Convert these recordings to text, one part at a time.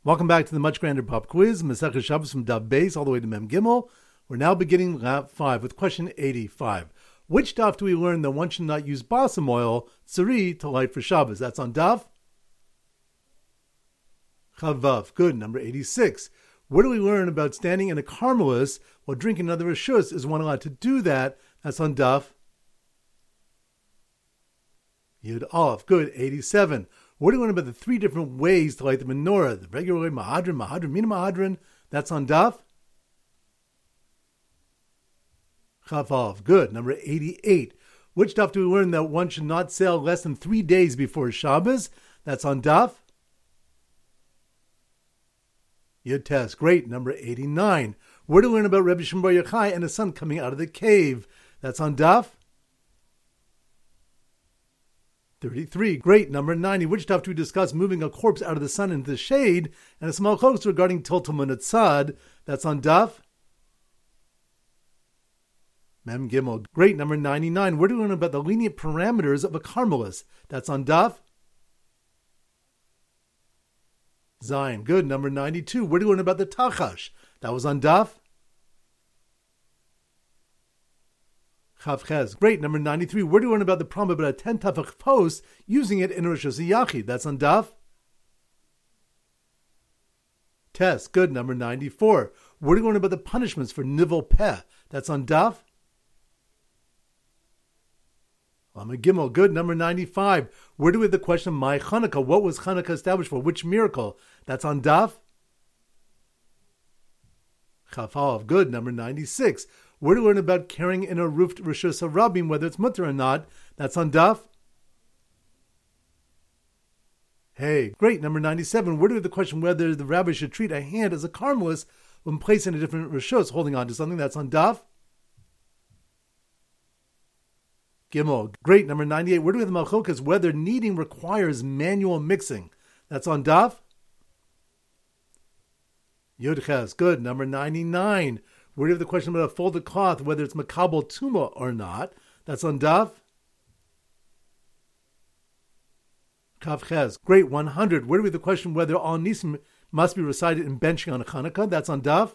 Welcome back to the Much Grander Pop Quiz, Masechah Shabbos from Daf Beis all the way to Mem Gimel. We're now beginning Lap 5 with question 85. Which daf do we learn that one should not use balsam oil, tsari, to light for Shabbos? That's on daf Chavav. Good. Number 86. Where do we learn about standing in a carmelis while drinking another reshus? Is one allowed to do that? That's on daf Yud Aleph. Good. 87. What do we learn about the three different ways to light the menorah? The regular way, Mahadran, Mina Mahadran. That's on daf Chavav. Good. Number 88. Which daf do we learn that one should not sail less than 3 days before Shabbos? That's on daf Yud Tes. Great. Number 89. Where do we learn about Rebbe Shimon Bar Yochai and his son coming out of the cave? That's on daf 33. Great. Number 90. Which daf do we discuss moving a corpse out of the sun into the shade? And a small close regarding Tiltum Tzad. That's on daf Mem Gimel. Great. Number 99. Where do we learn about the lenient parameters of a carmelis? That's on daf Zion. Good. Number 92. Where do we learn about the tachash? That was on daf Chavchez. Great. Number 93. Where do we learn about the problem about a 10 tafach post using it in Rosh Hashanah? That's on daf Tes. Good. Number 94. Where do we learn about the punishments for nivel peh? That's on daf Lamed Gimel. Good. Number 95. Where do we have the question, my Chanukah? What was Chanukah established for? Which miracle? That's on daf Chaf Aleph. Good. Number 96. Where do we learn about carrying in a roofed Rishus HaRabim, whether it's mutter or not? That's on daf Hey. Great. Number 97. Where do we have the question whether the rabbi should treat a hand as a carmelis when placed in a different Rishus, holding on to something? That's on daf Gimel. Great. Number 98. Where do we have the malchokas whether kneading requires manual mixing? That's on daf Yud Ches. Good. Number 99. Where do you have the question about a folded cloth, whether it's makabel tuma or not? That's on daf Kav Ches. Great. 100. Where do we have the question whether all nisim must be recited in benching on a Chanukah? That's on daf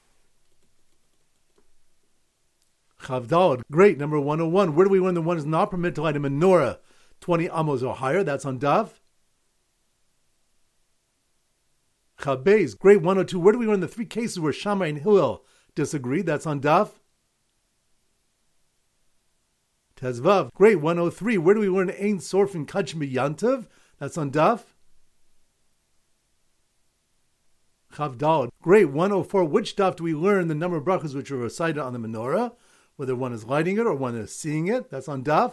Chavdalad. Great. Number 101. Where do we learn that one is not permitted to light a menorah 20 amos or higher? That's on daf Chabez. Great. 102. Where do we learn the three cases where Shammai and Hillel disagree? That's on daf Tezvav. Great. 103. Where do we learn Ein Sorf and Kachim Yantav? That's on daf Chavdalad. Great. 104. Which daf do we learn the number of brachas which are recited on the menorah, whether one is lighting it or one is seeing it? That's on daf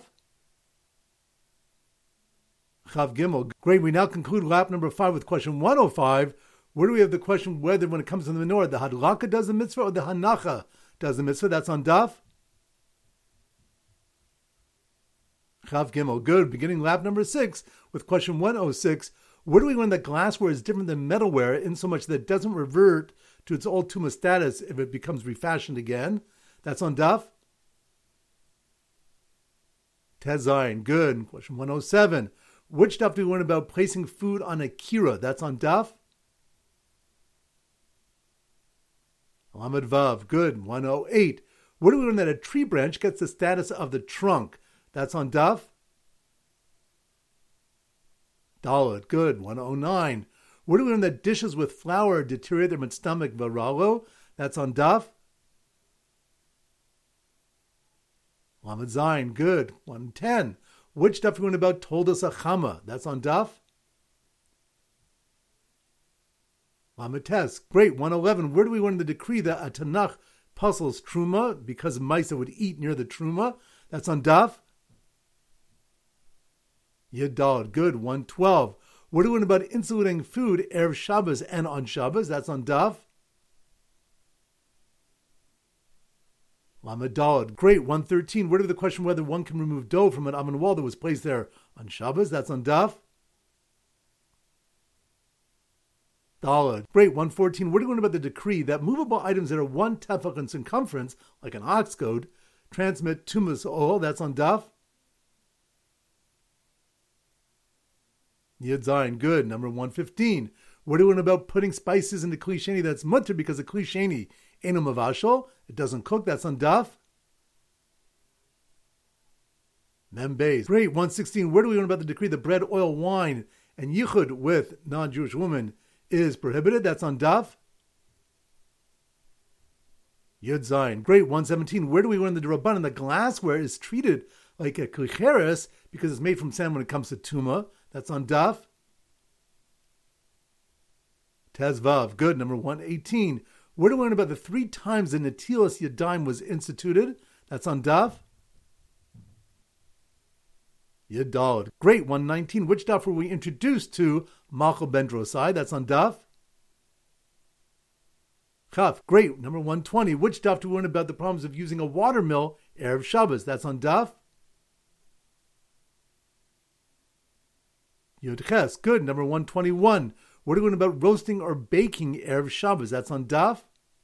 Chav Gimel. Great. We now conclude lap number 5 with question 105. Where do we have the question whether when it comes to the menorah, the hadlaka does the mitzvah or the hanacha does the mitzvah? That's on daf Chav Gimel. Good. Beginning lap number 6 with question 106. Where do we learn that glassware is different than metalware in so much that it doesn't revert to its old tuma status if it becomes refashioned again? That's on daf Tezayin. Good. Question 107. Which daf do we learn about placing food on a kira? That's on daf Lamed Vav. Good. 108. Where do we learn that a tree branch gets the status of the trunk? That's on daf Dalet. Good. 109. Where do we learn that dishes with flour deteriorate their stomach varalo? That's on daf Lamed Zayin. Good. 110. Which daf do we learn about Toldos Achama? That's on daf Lamed Tes. Great. 111. Where do we learn the decree that a Tanakh puzzles truma because Maisa would eat near the truma? That's on daf Yadal. Good. 112. Where do we learn about insulating food Erev Shabbos and on Shabbos? That's on daf Lamed Daled. Great. 113. Where do we have the question whether one can remove dough from an oven wall that was placed there on Shabbos? That's on daf Daled. Great. 114. Where do we learn about the decree that movable items that are 1 tefach in circumference, like an ox goad, transmit tumas oil? That's on daf Yud Zayin. Good. Number 115. What do we learn about putting spices into kli sheni that's mutter because the kli sheni ain't a mavashal? It doesn't cook. That's on daf. Mem Beis. Great. 116. Where do we learn about the decree that bread, oil, wine, and yichud with non-Jewish women is prohibited? That's on daf. Yud Zayin. Great. 117. Where do we learn the Rabbanan that glassware is treated like a klicheres because it's made from sand when it comes to tuma? That's on daf. Tezvav. Good. Number 118. Where do we learn about the 3 times that Netilas Yadayim was instituted? That's on daf. Yadalad. Great. 119. Which daf were we introduced to Machal ben Drosai? That's on daf. Chaf. Great. Number 120. Which daf do we learn about the problems of using a watermill Erev Shabbos? That's on daf. Yud Ches. Good. Number 121. What do we learn about roasting or baking Erev Shabbos? That's on daf.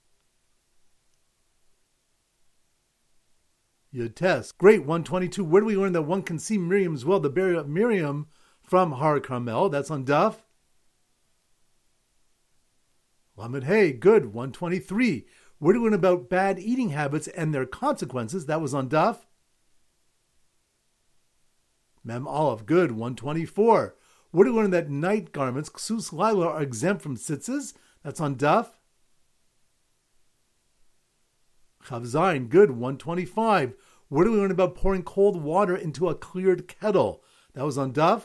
Yud Tes. Great. 122. Where do we learn that one can see Miriam's well, the burial of Miriam from Har Carmel? That's on daf. Lamed Hey. Good. 123. Where do we learn about bad eating habits and their consequences? That was on daf. Mem Aleph. Good. 124. Where do we learn that night garments, ksus laila, are exempt from tzitzis? That's on daf. Chav Zayin. Good. 125. Where do we learn about pouring cold water into a cleared kettle? That was on daf.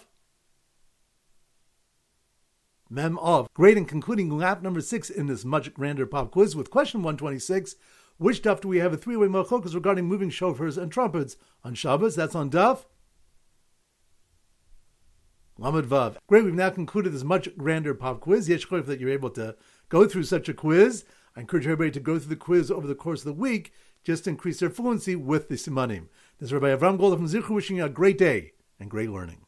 Mem Aleph. Great. And concluding lap number 6 in this much grander pop quiz with question 126. Which daf do we have a 3-way machlokas regarding moving shofars and trumpets on Shabbos? That's on daf. Lamed Vav. Great, we've now concluded this much grander pop quiz. Yesh Choyf that you're able to go through such a quiz. I encourage everybody to go through the quiz over the course of the week just to increase their fluency with the simanim. This is Rabbi Avram Golda from Zichru wishing you a great day and great learning.